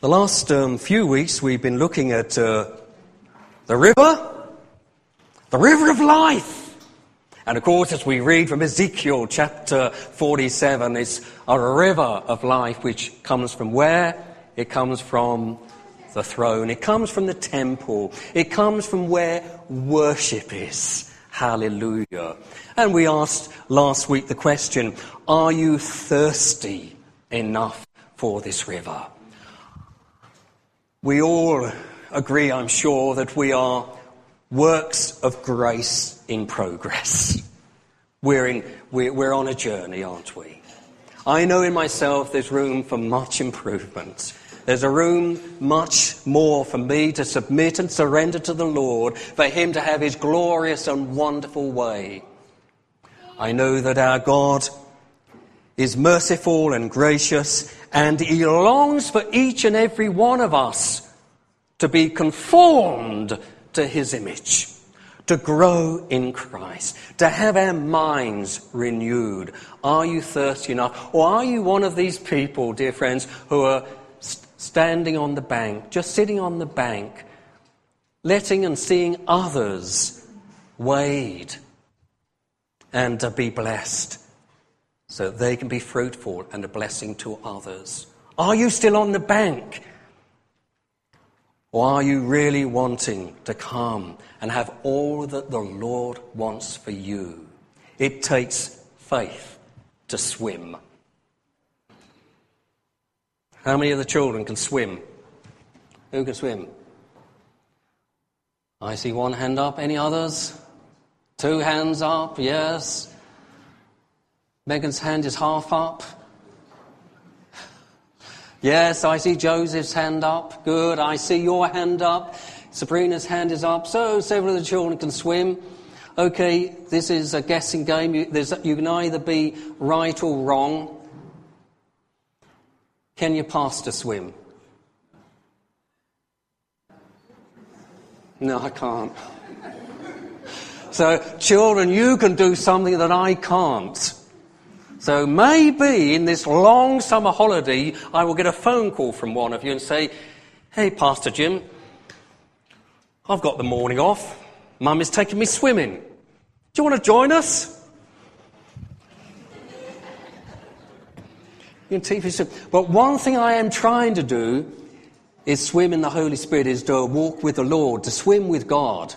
The last few weeks we've been looking at the river of life. And of course, as we read from Ezekiel chapter 47, it's a river of life which comes from where? It comes from the throne. It comes from the temple. It comes from where worship is. Hallelujah. And we asked last week the question, are you thirsty enough for this river? We all agree, I'm sure, that we are works of grace in progress. We're on a journey, aren't we? I know in myself there's room for much improvement. There's a room much more for me to submit and surrender to the Lord, for him to have his glorious and wonderful way. I know that our God is merciful and gracious, and he longs for each and every one of us to be conformed to his image, to grow in Christ, to have our minds renewed. Are you thirsty enough? Or are you one of these people, dear friends, who are standing on the bank, just sitting on the bank, letting and seeing others wade and to be blessed so that they can be fruitful and a blessing to others? Are you still on the bank? Or are you really wanting to come and have all that the Lord wants for you? It takes faith to swim. How many of the children can swim? Who can swim? I see one hand up. Any others? 2 hands up, yes. Megan's hand is half up. Yes, I see Joseph's hand up. Good. I see your hand up. Sabrina's hand is up. So several of the children can swim. Okay, this is a guessing game. You can either be right or wrong. Can your pastor swim? No, I can't. So, children, you can do something that I can't. So maybe in this long summer holiday, I will get a phone call from one of you and say, hey, Pastor Jim, I've got the morning off. Mum is taking me swimming. Do you want to join us? You can teach me swim. But one thing I am trying to do is swim in the Holy Spirit, is to walk with the Lord, to swim with God.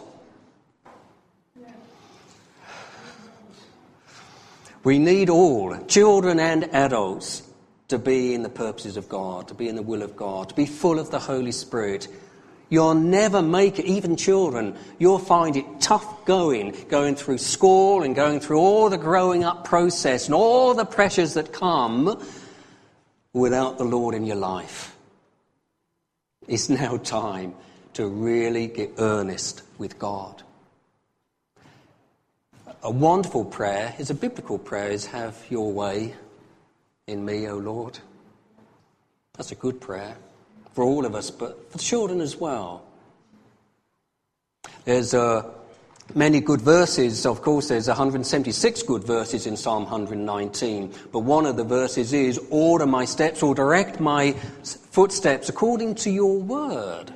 We need all, children and adults, to be in the purposes of God, to be in the will of God, to be full of the Holy Spirit. You'll never make it, even children, you'll find it tough going through school and going through all the growing up process and all the pressures that come without the Lord in your life. It's now time to really get earnest with God. A wonderful prayer is a biblical prayer, is have your way in me, O Lord. That's a good prayer for all of us, but for children as well. There's many good verses. Of course, there's 176 good verses in Psalm 119. But one of the verses is, order my steps or direct my footsteps according to your word.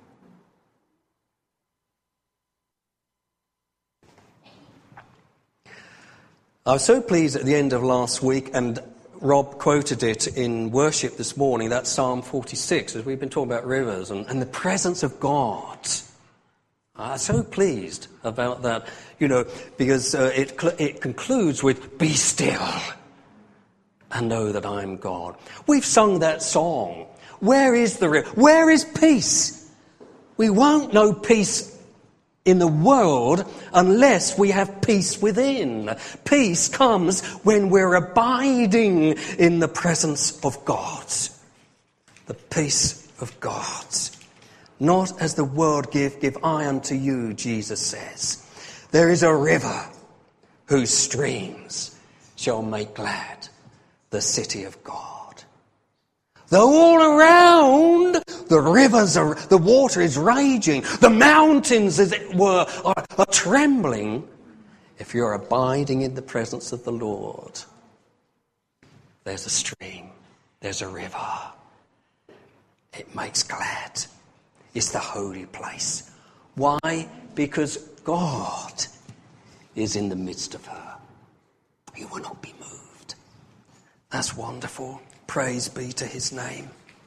I was so pleased at the end of last week, and Rob quoted it in worship this morning, that's Psalm 46, as we've been talking about rivers and the presence of God. I'm so pleased about that, because it concludes with, be still and know that I'm God. We've sung that song. Where is the river? Where is peace? We won't know peace in the world unless we have peace within. Peace comes when we're abiding in the presence of God. The peace of God. Not as the world give I unto you, Jesus says. There is a river whose streams shall make glad the city of God. Though all around the water is raging, the mountains, as it were, are trembling. If you're abiding in the presence of the Lord, there's a stream, there's a river. It makes glad. It's the holy place. Why? Because God is in the midst of her. He will not be moved. That's wonderful. Praise be to his name.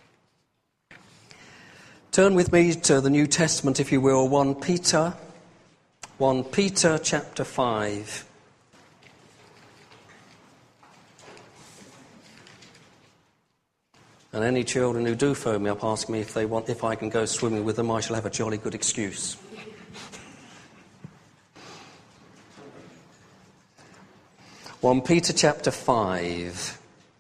Turn with me to the New Testament, if you will, 1 Peter chapter 5. And any children who do phone me up asking me if I can go swimming with them, I shall have a jolly good excuse. (1 Peter chapter 5).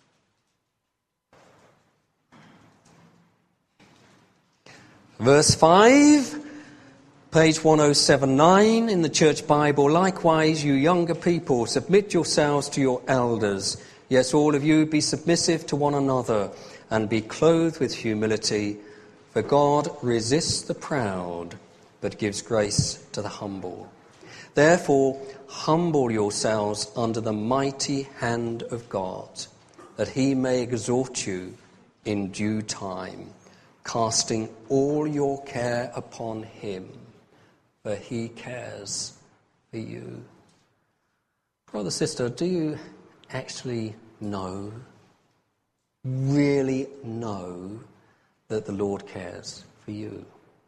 Verse 5, page 1079 in the Church Bible. Likewise, you younger people, submit yourselves to your elders. Yes, all of you, be submissive to one another and be clothed with humility. For God resists the proud, but gives grace to the humble. Therefore, humble yourselves under the mighty hand of God, that he may exhort you in due time, casting all your care upon him, for he cares for you. Brother, sister, do you actually know, really know, that the Lord cares for you?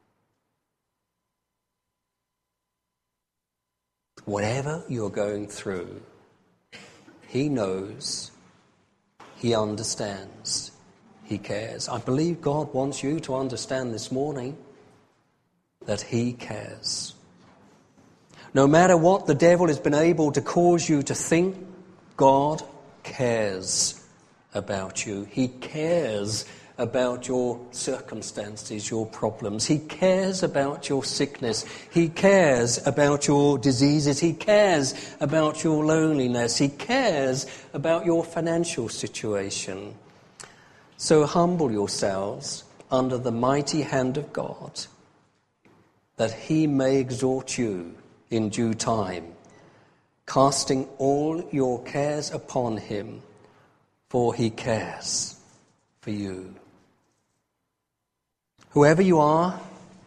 Whatever you're going through, he knows, he understands, he cares. I believe God wants you to understand this morning that he cares. No matter what the devil has been able to cause you to think, God cares about you. He cares about your circumstances, your problems. He cares about your sickness. He cares about your diseases. He cares about your loneliness. He cares about your financial situation. So humble yourselves under the mighty hand of God, that he may exhort you in due time, casting all your cares upon him, for he cares for you. Whoever you are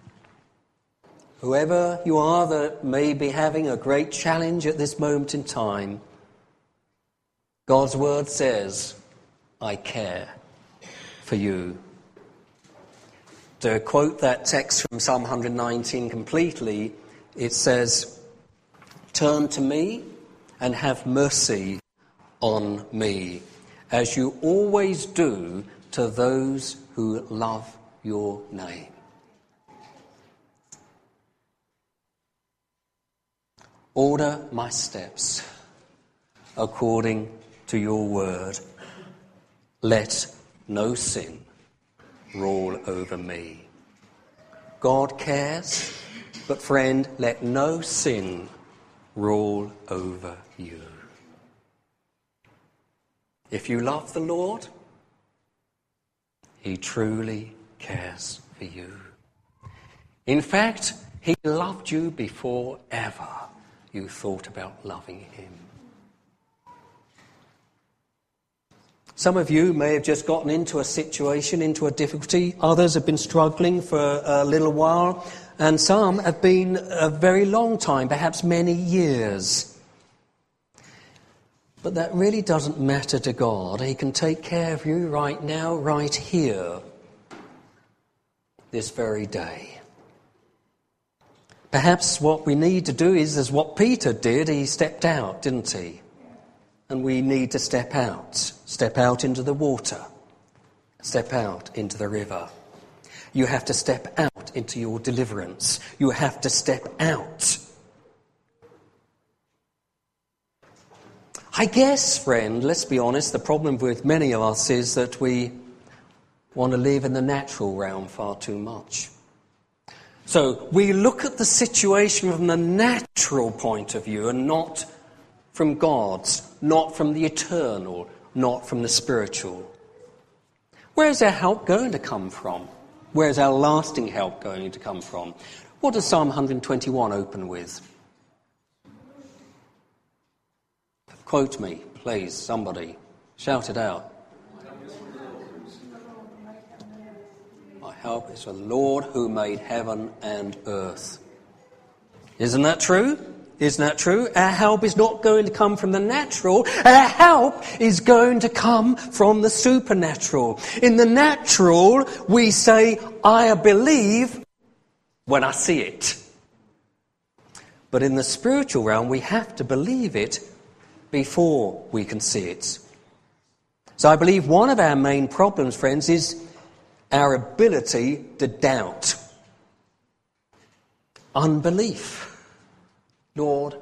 that may be having a great challenge at this moment in time, God's word says, I care for you. To quote that text from Psalm 119 completely, it says, turn to me and have mercy on me, as you always do to those who love your name. Order my steps according to your word. Let no sin rule over me. God cares, but friend, let no sin rule over you. If you love the Lord, he truly cares for you. In fact, he loved you before ever you thought about loving him. Some of you may have just gotten into a situation, into a difficulty. Others have been struggling for a little while. And some have been a very long time, perhaps many years. But that really doesn't matter to God. He can take care of you right now, right here, this very day. Perhaps what we need to do is what Peter did. He stepped out, didn't he? And we need to step out into the water, step out into the river. You have to step out into your deliverance. You have to step out. I guess, friend, let's be honest, the problem with many of us is that we want to live in the natural realm far too much. So we look at the situation from the natural point of view and not from God's, not from the eternal, not from the spiritual. Where's our help going to come from? Where's our lasting help going to come from? What does Psalm 121 open with? Quote me, please, somebody. Shout it out. help is the Lord who made heaven and earth. Isn't that true? Isn't that true? Our help is not going to come from the natural. Our help is going to come from the supernatural. In the natural, we say, I believe when I see it. But in the spiritual realm, we have to believe it before we can see it. So I believe one of our main problems, friends, is our ability to doubt. Unbelief. Lord,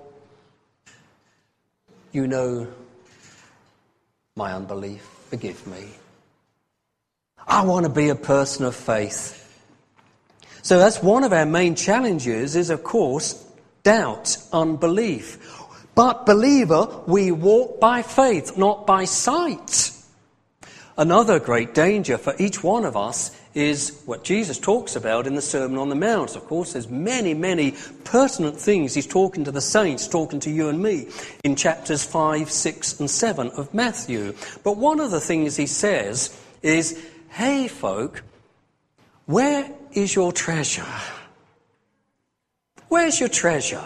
you know my unbelief. Forgive me. I want to be a person of faith. So that's one of our main challenges is, of course, doubt, unbelief. But, believer, we walk by faith, not by sight. Another great danger for each one of us is what Jesus talks about in the Sermon on the Mount. Of course, there's many, many pertinent things he's talking to the saints, talking to you and me, in chapters 5, 6 and 7 of Matthew. But one of the things he says is, hey folk, where is your treasure? Where's your treasure?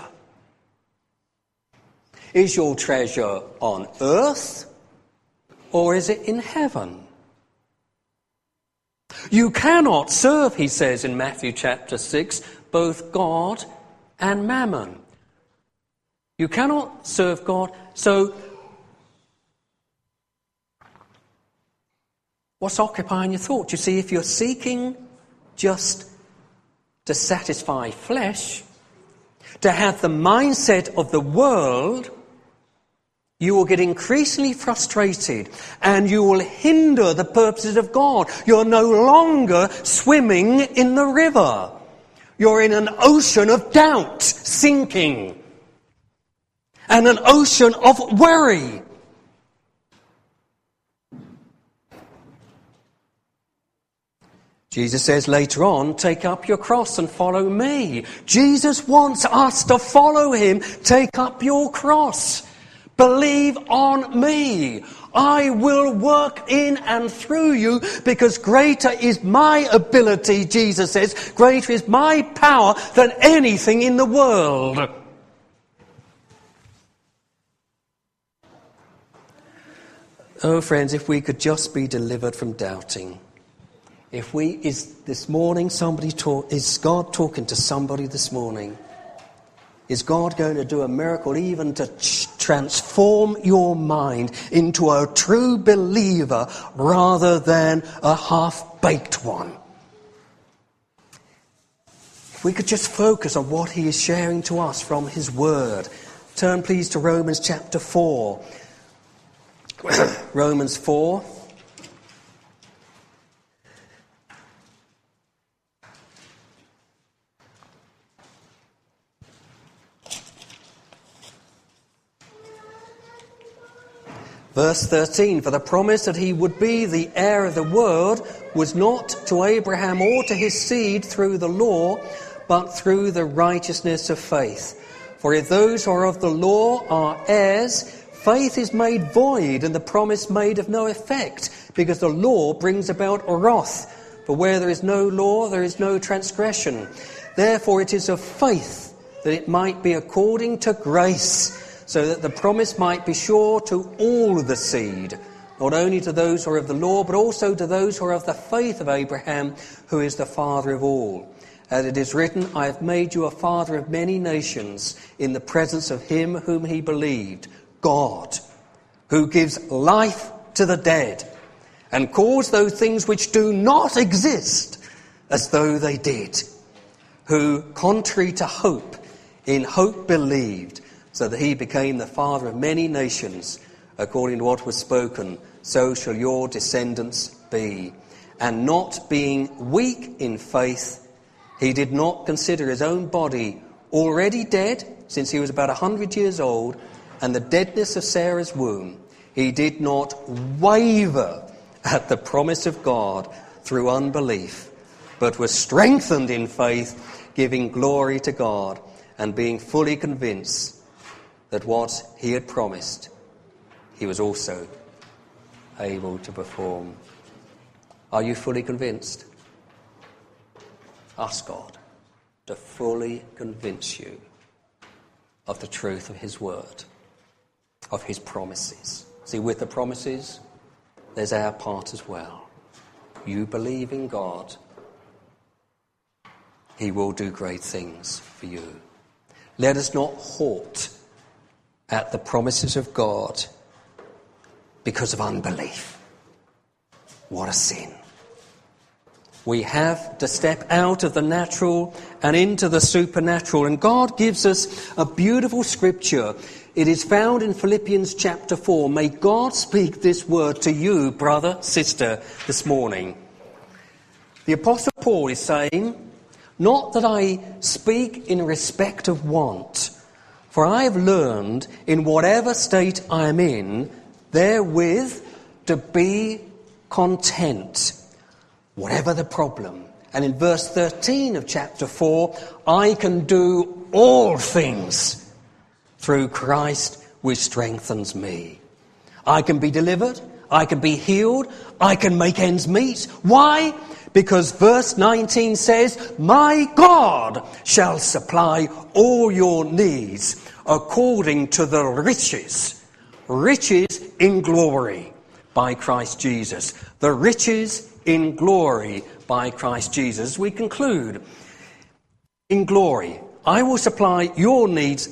Is your treasure on earth or is it in heaven? You cannot serve, he says in Matthew chapter 6, both God and mammon. You cannot serve God. So, what's occupying your thoughts? You see, if you're seeking just to satisfy flesh, to have the mindset of the world, you will get increasingly frustrated and you will hinder the purposes of God. You're no longer swimming in the river. You're in an ocean of doubt, sinking, and an ocean of worry. Jesus says later on, take up your cross and follow me. Jesus wants us to follow him. Take up your cross. Believe on me. I will work in and through you because greater is my ability, Jesus says. Greater is my power than anything in the world. Oh, friends, if we could just be delivered from doubting. Is God talking to somebody this morning? Is God going to do a miracle even to transform your mind into a true believer rather than a half-baked one? If we could just focus on what he is sharing to us from his word. Turn please to Romans chapter 4. Romans 4. Verse 13, for the promise that he would be the heir of the world was not to Abraham or to his seed through the law, but through the righteousness of faith. For if those who are of the law are heirs, faith is made void and the promise made of no effect, because the law brings about wrath. For where there is no law, there is no transgression. Therefore it is of faith that it might be according to grace, so that the promise might be sure to all the seed, not only to those who are of the law, but also to those who are of the faith of Abraham, who is the father of all. As it is written, I have made you a father of many nations in the presence of him whom he believed, God, who gives life to the dead and calls those things which do not exist as though they did, who, contrary to hope, in hope believed, so that he became the father of many nations, according to what was spoken, so shall your descendants be. And not being weak in faith, he did not consider his own body already dead, since he was about 100 years old, and the deadness of Sarah's womb. He did not waver at the promise of God through unbelief, but was strengthened in faith, giving glory to God, and being fully convinced that what he had promised, he was also able to perform. Are you fully convinced? Ask God to fully convince you of the truth of his word, of his promises. See, with the promises, there's our part as well. You believe in God, he will do great things for you. Let us not halt at the promises of God because of unbelief. What a sin. We have to step out of the natural and into the supernatural. And God gives us a beautiful scripture. It is found in Philippians chapter 4. May God speak this word to you, brother, sister, this morning. The Apostle Paul is saying, not that I speak in respect of want, for I have learned in whatever state I am in, therewith to be content, whatever the problem. And in verse 13 of chapter 4, I can do all things through Christ which strengthens me. I can be delivered, I can be healed, I can make ends meet. Why? Because verse 19 says, my God shall supply all your needs according to the riches in glory by Christ Jesus. The riches in glory by Christ Jesus. As we conclude, in glory, I will supply your needs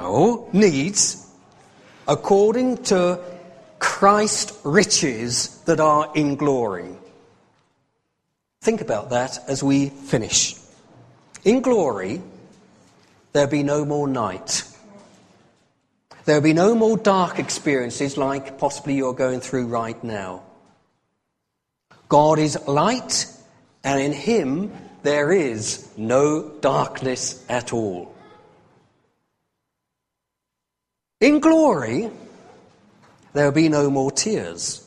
according to Christ's riches that are in glory. Think about that as we finish. In glory, there'll be no more night. There'll be no more dark experiences like possibly you're going through right now. God is light, and in him there is no darkness at all. In glory, there'll be no more tears.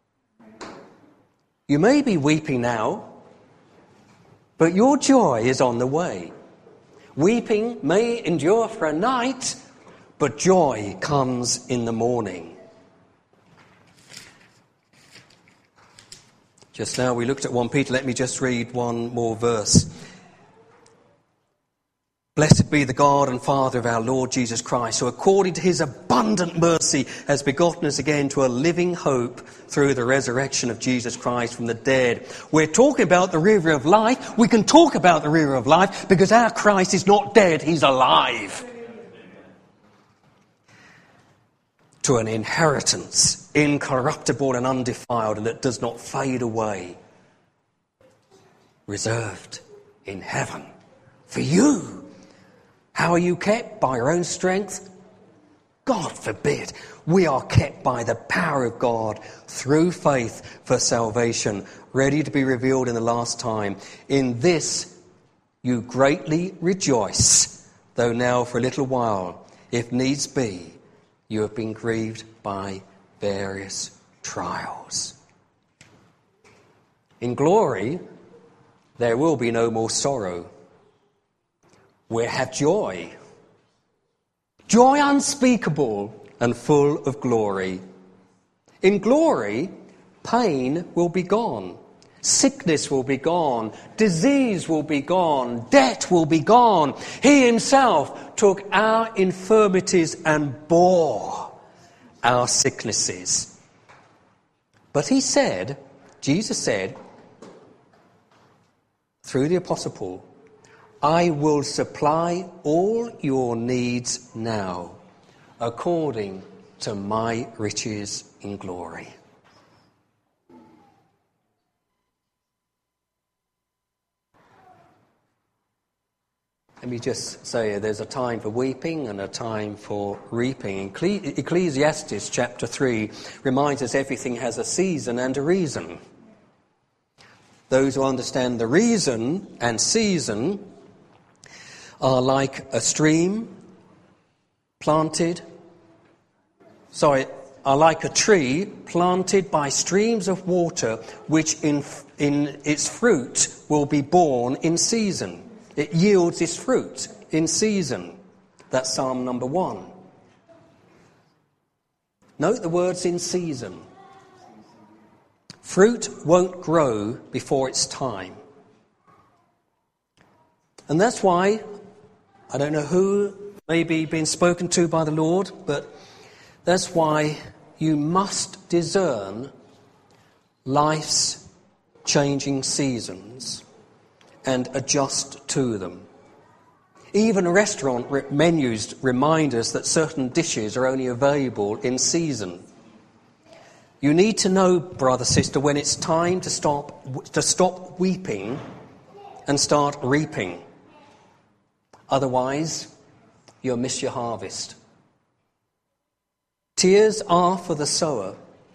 You may be weeping now, but your joy is on the way. Weeping may endure for a night, but joy comes in the morning. Just now we looked at 1 Peter. Let me just read one more verse. Blessed be the God and Father of our Lord Jesus Christ, who according to his abundant mercy has begotten us again to a living hope through the resurrection of Jesus Christ from the dead. We're talking about the river of life. We can talk about the river of life because our Christ is not dead, he's alive. To an inheritance incorruptible and undefiled, and that does not fade away, reserved in heaven for you. How are you kept? By your own strength? God forbid. We are kept by the power of God through faith for salvation, ready to be revealed in the last time. In this you greatly rejoice, though now for a little while, if needs be, you have been grieved by various trials. In glory, there will be no more sorrow. We'll have joy. Joy unspeakable and full of glory. In glory, pain will be gone. Sickness will be gone. Disease will be gone. Debt will be gone. He himself took our infirmities and bore our sicknesses. But he said, Jesus said, through the Apostle Paul, I will supply all your needs now, according to my riches in glory. Let me just say there's a time for weeping and a time for reaping. Ecclesiastes chapter 3 reminds us everything has a season and a reason. Those who understand the reason and season are like a stream are like a tree planted by streams of water, which in its fruit will be borne in season. It yields its fruit in season. That's Psalm number 1. Note the words in season. Fruit won't grow before its time. And that's why, I don't know who may be being spoken to by the Lord, but that's why you must discern life's changing seasons and adjust to them. Even restaurant menus remind us that certain dishes are only available in season. You need to know, brother, sister, when it's time to stop weeping and start reaping. Otherwise, you'll miss your harvest. Tears are for the sower.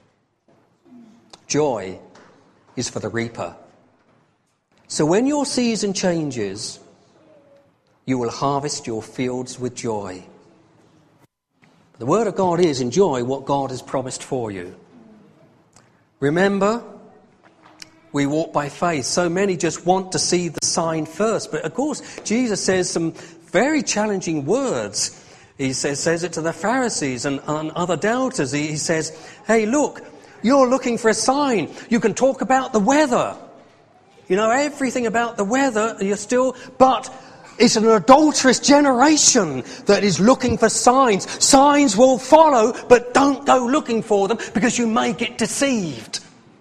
Joy is for the reaper. So when your season changes, you will harvest your fields with joy. The word of God is enjoy what God has promised for you. Remember, we walk by faith. So many just want to see the sign first. But of course, Jesus says some very challenging words. He says it to the Pharisees and other doubters. He says, hey, look, you're looking for a sign. You can talk about the weather. You know everything about the weather. But it's an adulterous generation that is looking for signs. Signs will follow, but don't go looking for them because you may get deceived.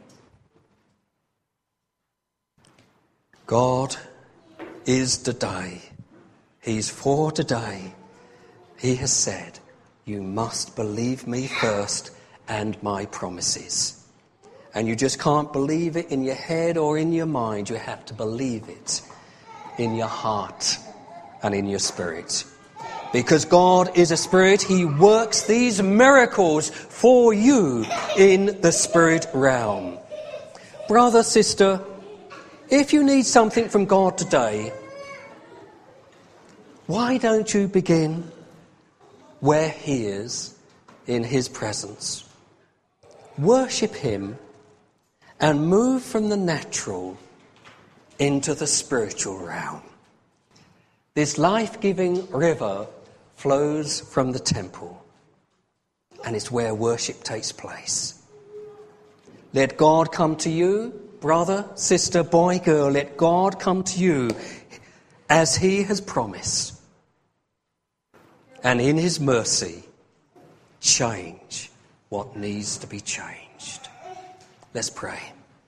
God is today. He's for today. He has said, you must believe me first and my promises. And you just can't believe it in your head or in your mind. You have to believe it in your heart and in your spirit. Because God is a spirit, he works these miracles for you in the spirit realm. Brother, sister, if you need something from God today, why don't you begin where he is in his presence? Worship him and move from the natural into the spiritual realm. This life-giving river flows from the temple, and it's where worship takes place. Let God come to you, brother, sister, boy, girl. Let God come to you as he has promised. And in his mercy, change what needs to be changed. Let's pray.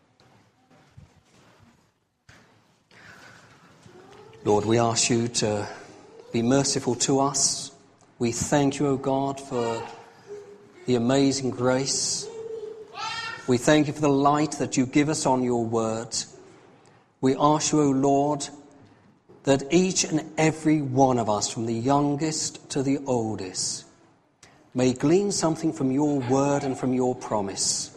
Lord, we ask you to be merciful to us. We thank you, O God, for the amazing grace. We thank you for the light that you give us on your word. We ask you, O Lord, that each and every one of us, from the youngest to the oldest, may glean something from your word and from your promise.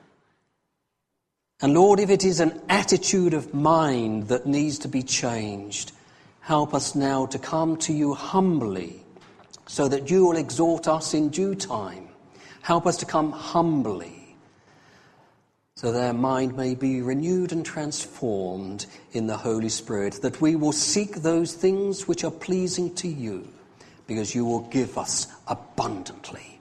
And Lord, if it is an attitude of mind that needs to be changed, help us now to come to you humbly so that you will exhort us in due time. Help us to come humbly so that our mind may be renewed and transformed in the Holy Spirit, that we will seek those things which are pleasing to you because you will give us abundantly.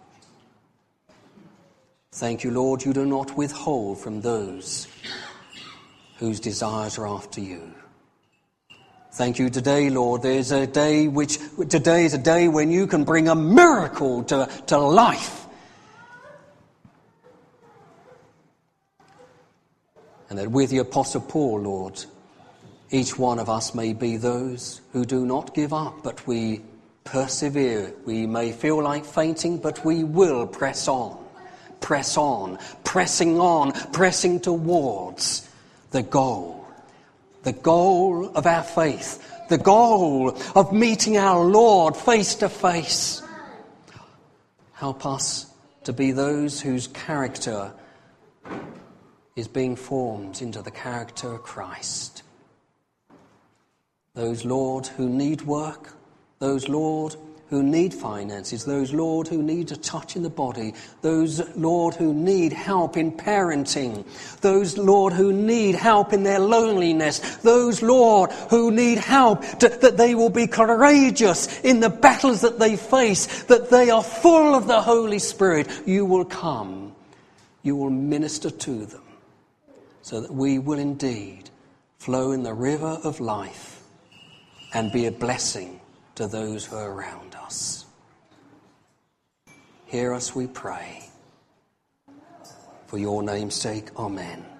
Thank you, Lord, you do not withhold from those whose desires are after you. Thank you today, Lord. Today is a day when you can bring a miracle to life. And that with the Apostle Paul, Lord, each one of us may be those who do not give up, but we persevere. We may feel like fainting, but we will press on, pressing towards the goal of our faith, the goal of meeting our Lord face to face. Help us to be those whose character is being formed into the character of Christ. Those, Lord, who need work, those, Lord, who need finances, those, Lord, who need a touch in the body, those, Lord, who need help in parenting, those, Lord, who need help in their loneliness, those, Lord, who need help that they will be courageous in the battles that they face, that they are full of the Holy Spirit. You will come, you will minister to them, so that we will indeed flow in the river of life and be a blessing to those who are around us. Hear us, we pray. For your name's sake, amen.